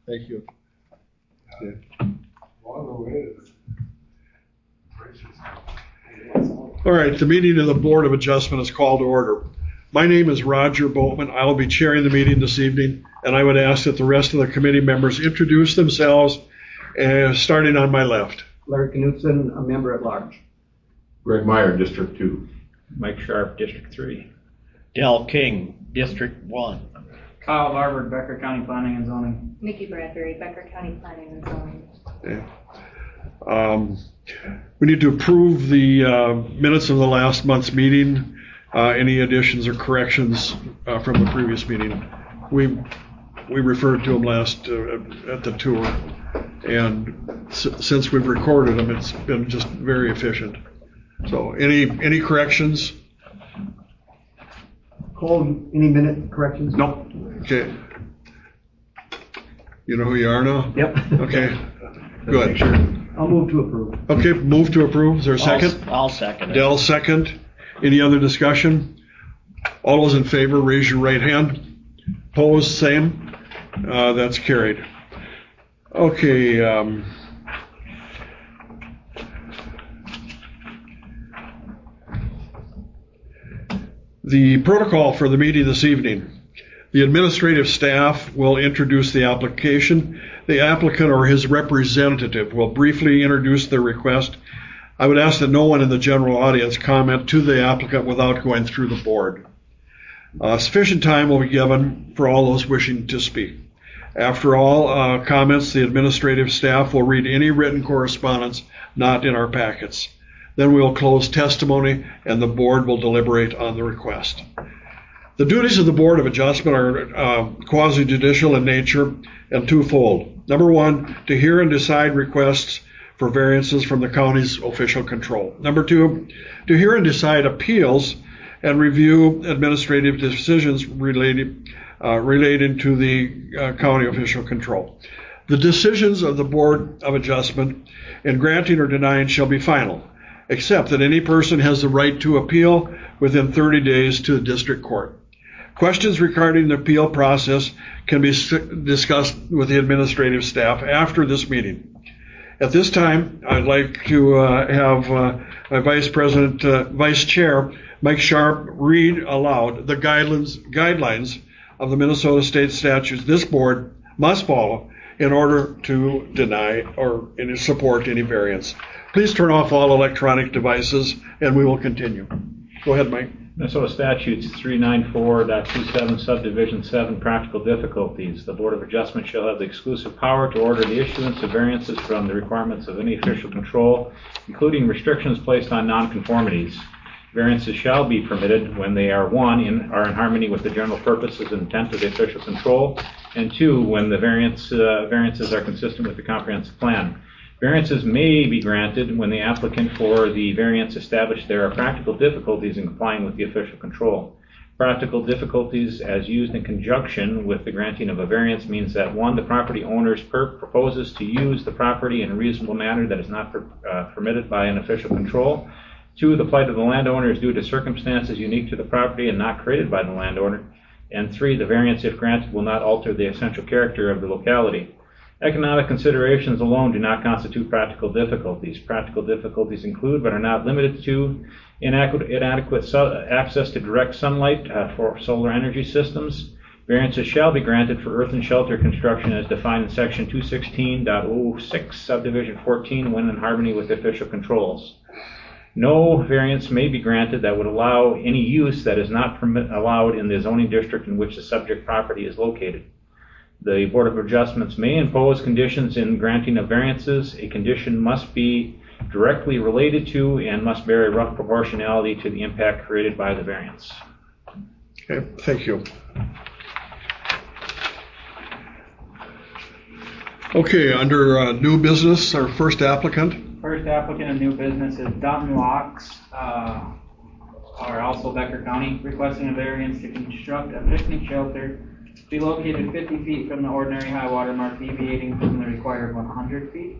Thank you. Okay. All right, the meeting of the Board of Adjustment is called to order. My name is Roger Boatman. I will be chairing the meeting this evening, and I would ask that the rest of the committee members introduce themselves, starting on my left. Larry Knutson, a member at large. Greg Meyer, District 2. Mike Sharp, District 3. Dell King, District 1. Kyle Harvard, Becker County Planning and Zoning. Nikki Bradbury, Becker County Planning and Zoning. Okay. We need to approve the minutes of the last month's meeting. Any additions or corrections from the previous meeting? We referred to them last at the tour, and since we've recorded them, it's been just very efficient. So, any corrections? Cole, any minute corrections? Nope. Okay. You know who you are now? Yep. Okay. Good. I'll move to approve. Okay, move to approve. Is there a second? I'll second it. Dell, second. Any other discussion? All those in favor, raise your right hand. Opposed, same. That's carried. Okay. The protocol for the meeting this evening. The administrative staff will introduce the application. The applicant or his representative will briefly introduce their request. I would ask that no one in the general audience comment to the applicant without going through the board. Sufficient time will be given for all those wishing to speak. After all comments, the administrative staff will read any written correspondence not in our packets. Then we will close testimony and the board will deliberate on the request. The duties of the Board of Adjustment are quasi-judicial in nature and twofold. Number one, to hear and decide requests for variances from the county's official control. Number two, to hear and decide appeals and review administrative decisions related to the county official control. The decisions of the Board of Adjustment in granting or denying shall be final, except that any person has the right to appeal within 30 days to the district court. Questions regarding the appeal process can be discussed with the administrative staff after this meeting. At this time, I'd like to have my Vice Chair, Mike Sharp, read aloud the guidelines of the Minnesota State statutes this board must follow in order to deny or support any variance. Please turn off all electronic devices and we will continue. Go ahead, Mike. Minnesota Statutes 394.27 Subdivision 7 Practical Difficulties. The Board of Adjustment shall have the exclusive power to order the issuance of variances from the requirements of any official control, including restrictions placed on nonconformities. Variances shall be permitted when they are, one, are in harmony with the general purposes and intent of the official control, and two, when the variances are consistent with the comprehensive plan. Variances may be granted when the applicant for the variance established there are practical difficulties in complying with the official control. Practical difficulties as used in conjunction with the granting of a variance means that, one, the property owner proposes to use the property in a reasonable manner that is not permitted by an official control. Two, the plight of the landowner is due to circumstances unique to the property and not created by the landowner. And three, the variance, if granted, will not alter the essential character of the locality. Economic considerations alone do not constitute practical difficulties. Practical difficulties include, but are not limited to, inadequate access to direct sunlight for solar energy systems. Variances shall be granted for earth and shelter construction as defined in Section 216.06, Subdivision 14, when in harmony with official controls. No variance may be granted that would allow any use that is not allowed in the zoning district in which the subject property is located. The Board of Adjustments may impose conditions in granting of variances. A condition must be directly related to and must bear a rough proportionality to the impact created by the variance. Okay, thank you. Okay, under new business, our first applicant. First applicant in new business is Dutton Locks, are also Becker County, requesting a variance to construct a picnic shelter be located 50 feet from the ordinary high water mark, deviating from the required 100 feet.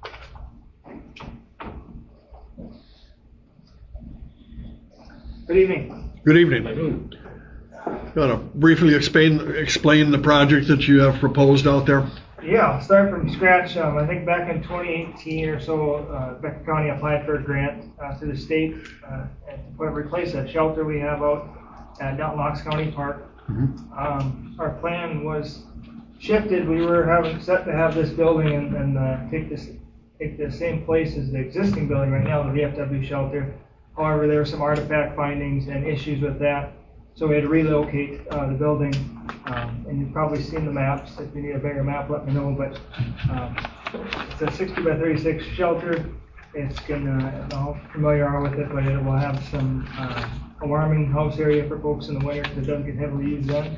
Good evening. Good evening. You want to briefly explain the project that you have proposed out there? Yeah, I'll start from scratch. I think back in 2018 or so, Becker County applied for a grant to the state and to replace a shelter we have out at Dalton Locks County Park. Our plan was shifted. We were set to have this building and take the same place as the existing building right now, the VFW shelter. However, there were some artifact findings and issues with that, so we had to relocate the building. And you've probably seen the maps. If you need a bigger map, let me know. But it's a 60 by 36 shelter. It's gonna, I don't know how familiar you are with it, but it will have some a warming house area for folks in the winter because it doesn't get heavily used then.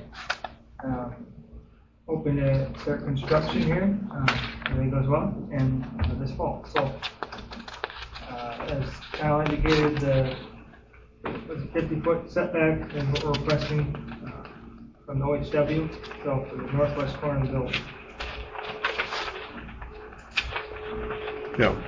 Hoping to start construction here. Everything goes well, and this fall. So, as Kyle indicated, the 50-foot setback is what we're requesting from the OHW, so for the northwest corner of the building. Yeah.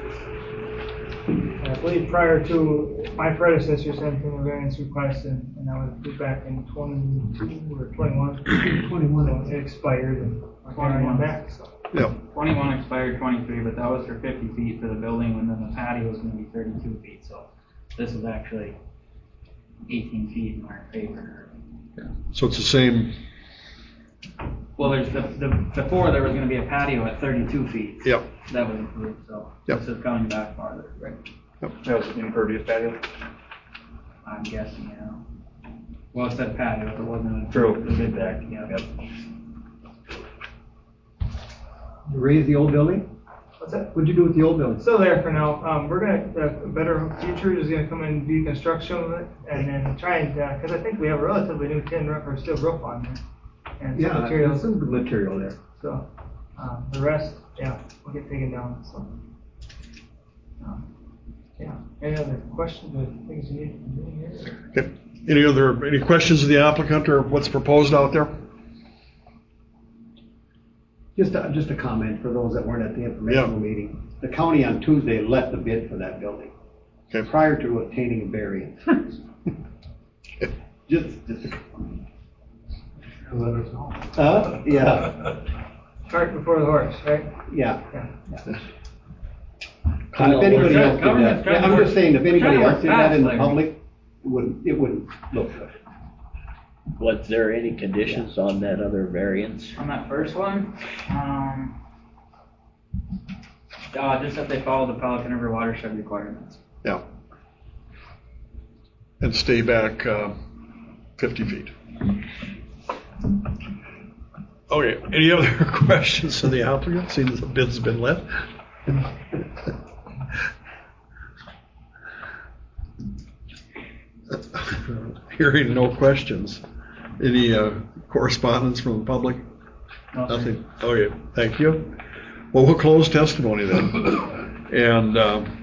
I believe prior to my predecessor sent in a variance request, and that was back in 22 or 21. 21. So it expired, and I'm 21 back. So. Yeah. 21 expired 23, but that was for 50 feet for the building, and then the patio was going to be 32 feet. So this is actually 18 feet in our favor. So it's the same. Well, there's before there was going to be a patio at 32 feet. Yep. That was approved, so Yep. this is coming back farther, right? That was an impervious patio. I'm guessing, yeah. Well, it said patio, if it wasn't a True. the bid deck, yeah. Yep. You raise the old building? What's that? What'd you do with the old building? Still there for now. We're gonna, Better Future is gonna come in and do construction of it, and then try and, because I think we have a relatively new tin roof or steel roof on there. And some Yeah, material. there's some good material there. So, the rest, yeah, will get taken down, so. Yeah, any other questions or things you need from me here? Okay. Any questions of the applicant or what's proposed out there? Just a comment for those that weren't at the informational meeting. The county on Tuesday let the bid for that building. Okay. Prior to obtaining a variance. just a comment. Let us know. Yeah, Cart before the horse, right? yeah. Yeah. And if anybody else did government's that, trying to I'm work- just saying, if anybody trying to else work did that in the fast, public, it wouldn't look good. Was there any conditions on that other variance? On that first one, just that they follow the Pelican River watershed requirements. Yeah. And stay back 50 feet. Okay. Any other questions of the applicant? Seeing the bid's been let. Hearing no questions. Any correspondence from the public? Nothing. Okay, thank you. Well, we'll close testimony then. And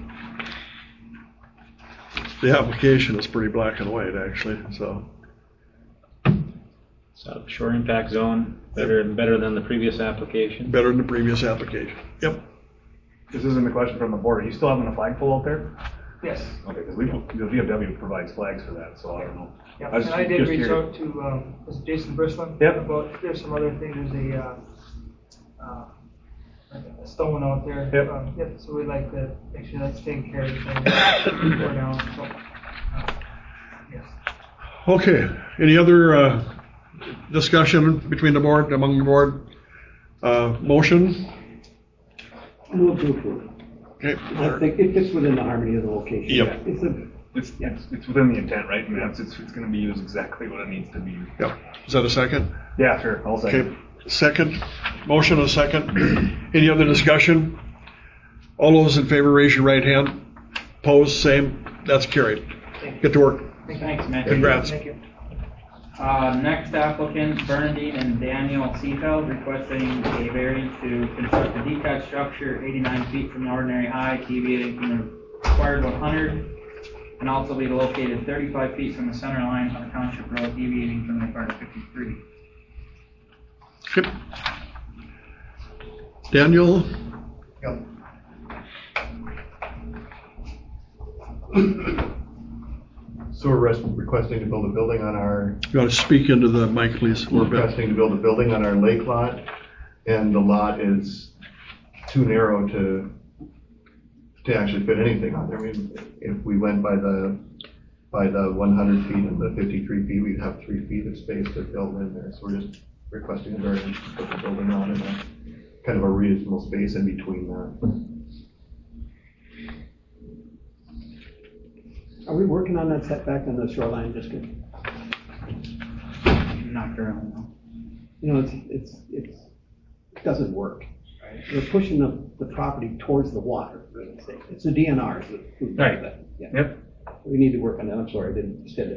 the application is pretty black and white, actually. So Shore impact zone, better than the previous application. better than the previous application. Yep. This isn't a question from the board. Are you still having a flagpole out there? Yes. Okay, because the VFW provides flags for that, so I don't know. Yeah, I was and I did just reach curious. out to, was it Jason Brislin? Yep. About, there's some other things, there's a stone out there. Yep. Yep, so we'd like to make sure that's taken care of before now, so, yes. Okay. Any other discussion between the board, among the board? Motion? Move to approve. Okay. I think it fits within the harmony of the location. Yep. It's within the intent, right? I mean, it's going to be used exactly what it needs to be used. Yep. Is that a second? Yeah, sure. I'll second. Okay. Second. Motion a second. Any other discussion? All those in favor, raise your right hand. Opposed, same. That's carried. Get to work. Thanks, man. Congrats. Thank you. Next applicants, Bernadine and Daniel Seefeld, requesting a variance to construct a detached structure 89 feet from the ordinary height, deviating from the required 100, and also be located 35 feet from the center line of Township Road, deviating from the required 53. Okay. Daniel? So we're requesting to build a building on our, You want to speak into the mic, please, a little bit. requesting to build a building on our lake lot and the lot is too narrow to actually fit anything on there. I mean, if we went by the 100 feet and the 53 feet, we'd have 3 feet of space to build in there. So we're just requesting a variance to put the building on in a kind of a reasonable space in between that. Are we working on that setback on the shoreline district? Not currently, no. You know, it doesn't work. Right? We're pushing the property towards the water, for goodness sake. It's a DNR. Right. Yeah. Yep. We need to work on that. I'm sorry, I didn't extend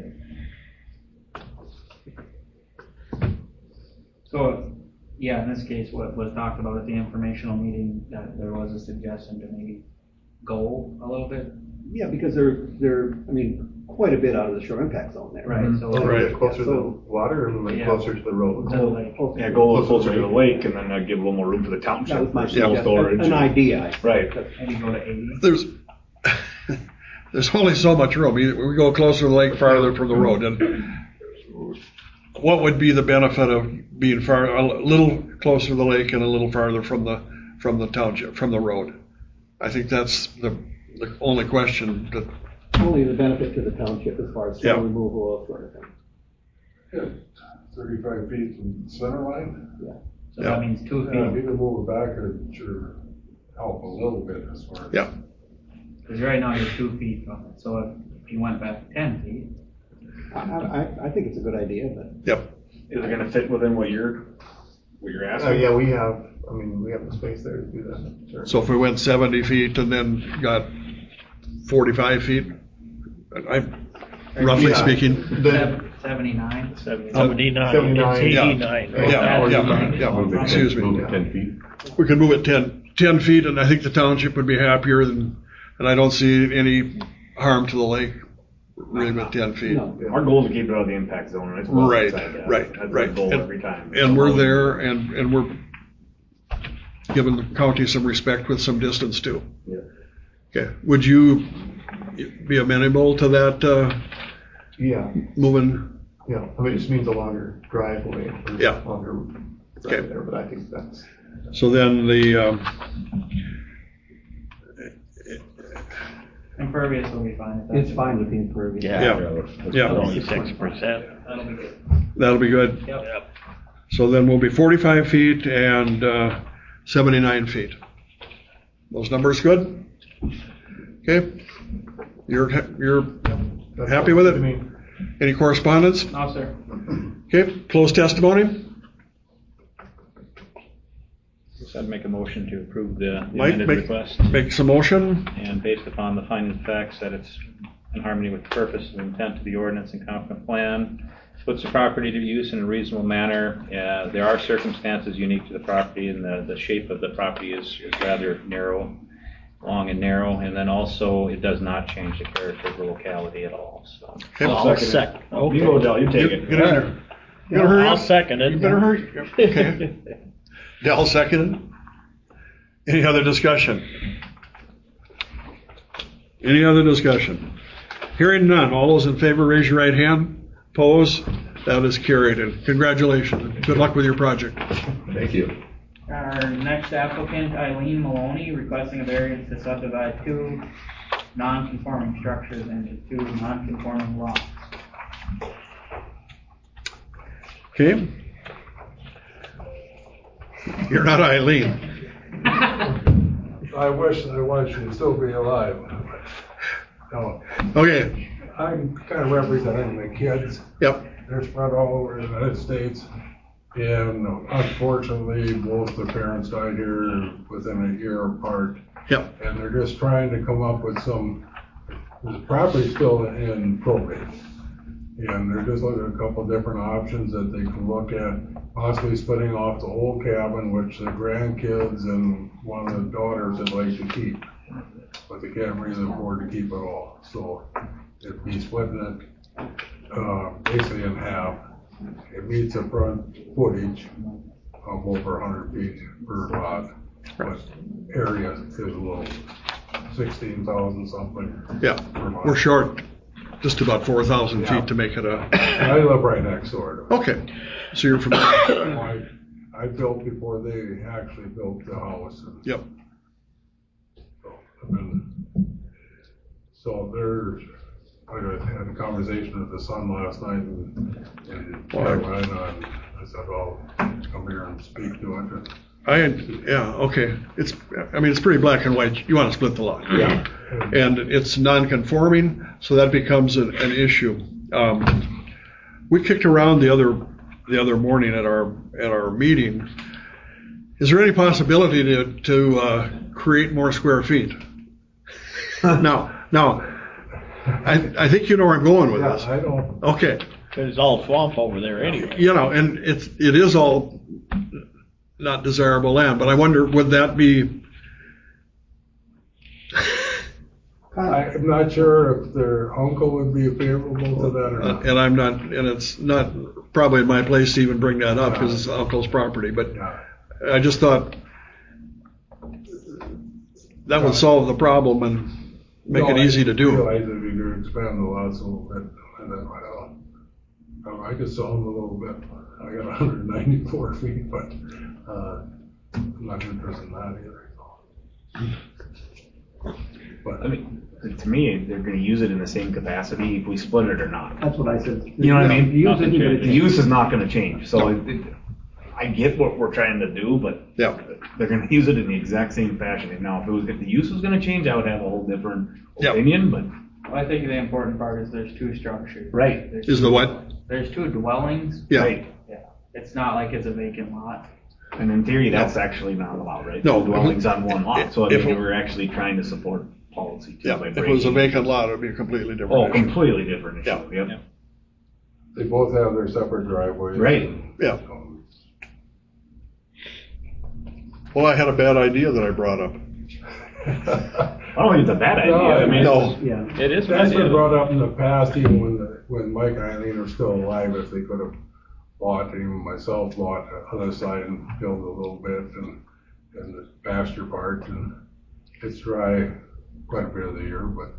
it. So, yeah, in this case, what was talked about at the informational meeting, that there was a suggestion to maybe go a little bit. Yeah, because they're quite a bit out of the shore impact zone there. Right, so. A little bit closer Yeah, to the water and like Yeah. closer to the road. To the lake. Yeah, go a little closer to the lake and then give a little more room for the That township was my for snow suggestion. storage. An idea. I think. Right. Maybe go to 80. There's only so much room. We go closer to the lake, farther from the road. And what would be the benefit of being a little closer to the lake and a little farther from the township, from the road? I think that's the only question that. Only the benefit to the township as far as snow Yeah. removal, sort of thing. Yeah, 35 feet from center line. So Yeah. that means 2 Yeah, if feet. you can move it back, it'd sure help a little bit as far as. Yeah. Because right now you're 2 feet from it. So if you went back 10 feet. I think it's a good idea, but Yep. Is it gonna fit within what you're asking? Yeah, we have the space there to do that. Sure. So if we went 70 feet and then got 45 feet, roughly Yeah. speaking. 79. 79, 79, it's yeah. 89. right? Yeah, excuse me. Move it 10 feet. We could move it 10 feet, and I think the township would be happier and I don't see any harm to the lake really with 10 feet. no. Our goal is to keep it out of the impact zone, and it's well Right, outside that. right, That's right. our goal And- every time. And we're there, and we're giving the county some respect with some distance too. Yeah. Okay, would you be amenable to that, Yeah, moving? yeah. I mean, it just means a longer driveway. Or Yeah. Longer Okay. drive there, but I think that's. So then Impervious will be fine. if that's- It's fine with the impervious. Yeah, yeah, only 6%. That'll be good. that'll be good. Yep. So then we'll be 45 feet and 79 feet. Those numbers good? Okay. You're That's happy with I it? mean, Any correspondence? No, sir. Okay, closed testimony? So I'd make a motion to approve the Mike, amended request, make some motion. and based upon the findings of facts that it's in harmony with the purpose and intent of the ordinance and comprehensive plan, puts the property to use in a reasonable manner. There are circumstances unique to the property, and the shape of the property is rather narrow, long and narrow, and then also it does not change the character of the locality at all. So I'll second. You go, Del, you take it. Get in there. You better hurry I'll up. second it. You better hurry. Okay. Dell seconded. Any other discussion? Any other discussion? Hearing none. All those in favor, raise your right hand. Opposed? That is carried. And congratulations. Good luck with your project. Thank you. Our next applicant, Eileen Maloney, requesting a variance to subdivide 2 non-conforming structures into 2 non-conforming lots. Okay? You're not Eileen. I wish she'd still be alive. No, Okay. I'm kind of representing the kids. Yep. They're spread all over the United States. And unfortunately, both the parents died here within a year apart. Yep. And they're just trying to come up with the property's still in probate. And they're just looking at a couple different options that they can look at, possibly splitting off the whole cabin, which the grandkids and one of the daughters would like to keep. But they can't really afford to keep it all. So it'd be splitting it basically in half. It meets a front footage of over 100 feet per lot. But area is a little 16,000 something. Yeah. per lot. We're short just about 4,000 feet to make it a. And I live right next door to it. Okay. So you're from. I I built before they actually built the house. Yep. So there's, I had a conversation with the son last night in Carolina, and I said, well, come here and speak to it. Okay. It's pretty black and white. You want to split the lot. Yeah. And it's non-conforming, so that becomes an issue. We kicked around the other morning at our meeting. Is there any possibility to create more square feet? Now, I think you know where I'm going with this. I don't. Okay. It's all swamp over there anyway. And it is all not desirable land, but I wonder, would that be? I'm not sure if their uncle would be favorable to that or not. And I'm not, and it's not probably my place to even bring that up because it's uncle's property, but I just thought that would solve the problem and make it easy to do. I realize if you could expand the lots a little bit, and then, I could sell them a little bit. I got 194 feet, but I'm not interested in that either. But I mean, to me, they're going to use it in the same capacity if we split it or not. That's what I said. You know what I mean? The The use is not going to change. So I get what we're trying to do, but they're going to use it in the exact same fashion. Now, if the use was going to change, I would have a whole different opinion. But I think the important part is there's two structures. Right. Is the what? There's two dwellings. Yeah. Right. Yeah. It's not like it's a vacant lot. And in theory, that's actually not allowed, right? No. Two dwellings on one lot. So I If mean, it- we're actually trying to support policy too. Yeah. by If it was a breaking- vacant lot, it would be a completely different Oh, issue. completely different issue. Yeah. Yep. they both have their separate driveways. Right. Yeah. Well, I had a bad idea that I brought up. I don't think it's a bad idea. I mean, No. Yeah. It is an That's idea. been brought up in the past, even when Mike and Eileen are still alive, if they could have bought, and even myself bought the other side and built a little bit and the pasture part, and it's dry quite a bit of the year, but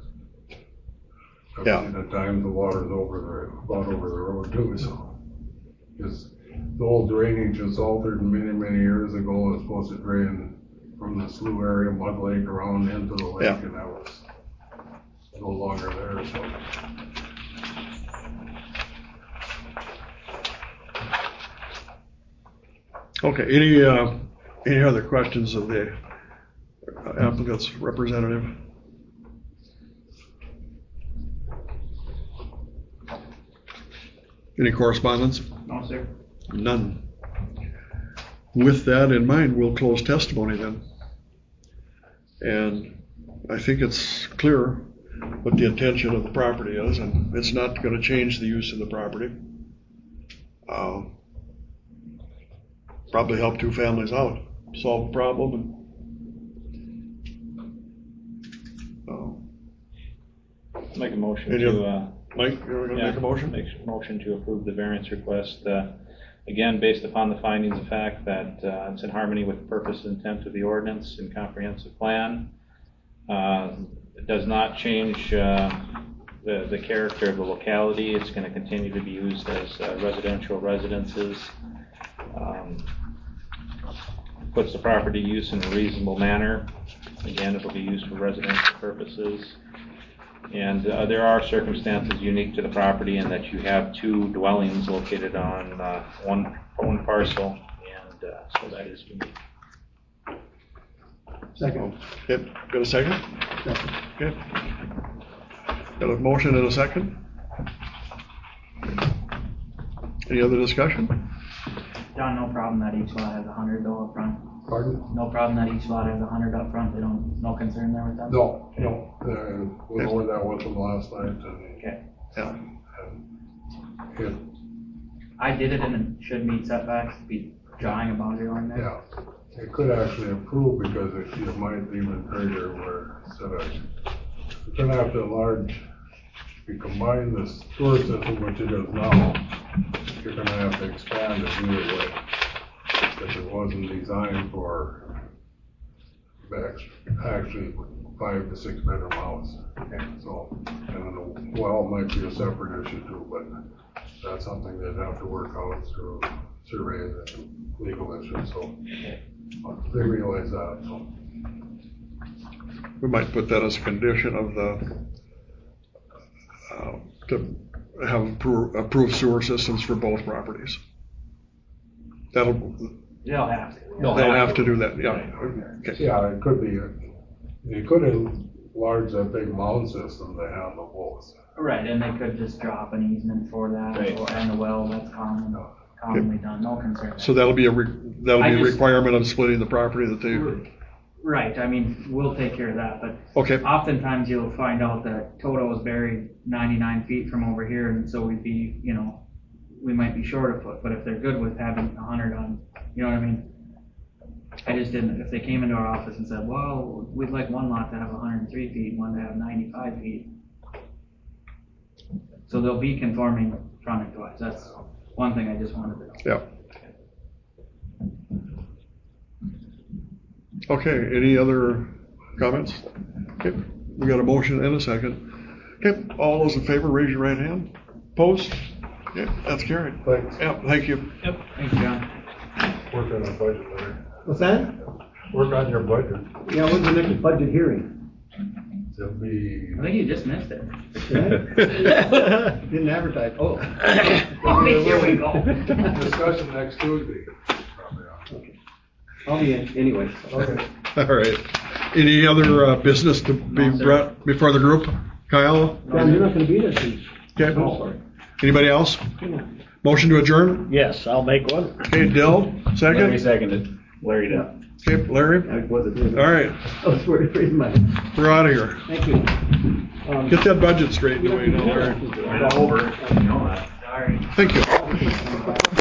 at times the water's about over the road too, so. Because the old drainage was altered many, many years ago. It was supposed to drain from the slough area, Mud Lake, around into the lake, and that was no longer there, so. Okay, any other questions of the applicant's representative? Any correspondence? No, sir. None. With that in mind, we'll close testimony then. And I think it's clear what the intention of the property is, and it's not going to change the use of the property. Probably help two families out, solve the problem. Make a motion Any to, Mike, you're going to make a motion? Make a motion to approve the variance request, again, based upon the findings of fact that it's in harmony with the purpose and intent of the ordinance and comprehensive plan. It does not change the character of the locality. It's going to continue to be used as residential residences. Puts the property use in a reasonable manner. Again, it will be used for residential purposes. And there are circumstances unique to the property in that you have two dwellings located on one parcel, and so that is unique. Second. Okay, got a second? Okay. Got a motion and a second? Any other discussion? John, no problem that each lot has 100 though up front. Pardon? No problem that each lot has 100 up front. No concern there with that? No. We went over that with them last night. Okay. Yeah. And I did it and it should meet setbacks, be drawing a boundary line there. yeah, it could actually improve because it might even trigger where instead of, you're gonna have to enlarge, if you combine the sewer system, which it is now, you're gonna have to expand it either way. Because it wasn't designed for actually 5 to 6 bedroom house. So, and then the well might be a separate issue too, but that's something they'd have to work out through surveys and legal issues, so they realize that, so. We might put that as a condition of to have approved sewer systems for both properties. They'll have to. They'll have to do that, yeah. Okay. Yeah, it could be, you could enlarge that big mound system to handle both. Right, and they could just drop an easement for that, Right. and a well, that's commonly done, no concern. So that'll be a requirement of splitting the property that they. Right, I mean, we'll take care of that, but Okay. oftentimes you'll find out that Toto is buried 99 feet from over here, and so we'd be, we might be short a foot, but if they're good with having 100 on, you know what I mean? I just didn't, if they came into our office and said, well, we'd like one lot to have 103 feet, one to have 95 feet. So they'll be conforming frontage-wise, that's one thing I just wanted to know. Yeah. Okay, any other comments? Okay, we got a motion and a second. Okay, all those in favor, raise your right hand. Opposed? Okay, that's carried. Thanks. Yeah, thank you. Yep. Thanks, John. Work on the budget later. What's that? Work on your budget. Yeah, when's the next budget hearing? It'll be. I think you just missed it. Didn't advertise, oh. Here we go. Discussion next Tuesday. I'll be in anyway. Okay. All right. Any other business to be brought before the group? Kyle? Yeah, you're not gonna be there, Steve. Okay. Oh, sorry. Anybody else? Motion to adjourn? Yes, I'll make one. Okay, Dill, Larry second? seconded. Larry did. Okay, Larry? I wasn't. All right, I was worried for his money. we're out of here. Thank you. Get that budget straightened away now, Larry. Right over. You know that. Sorry. Thank you.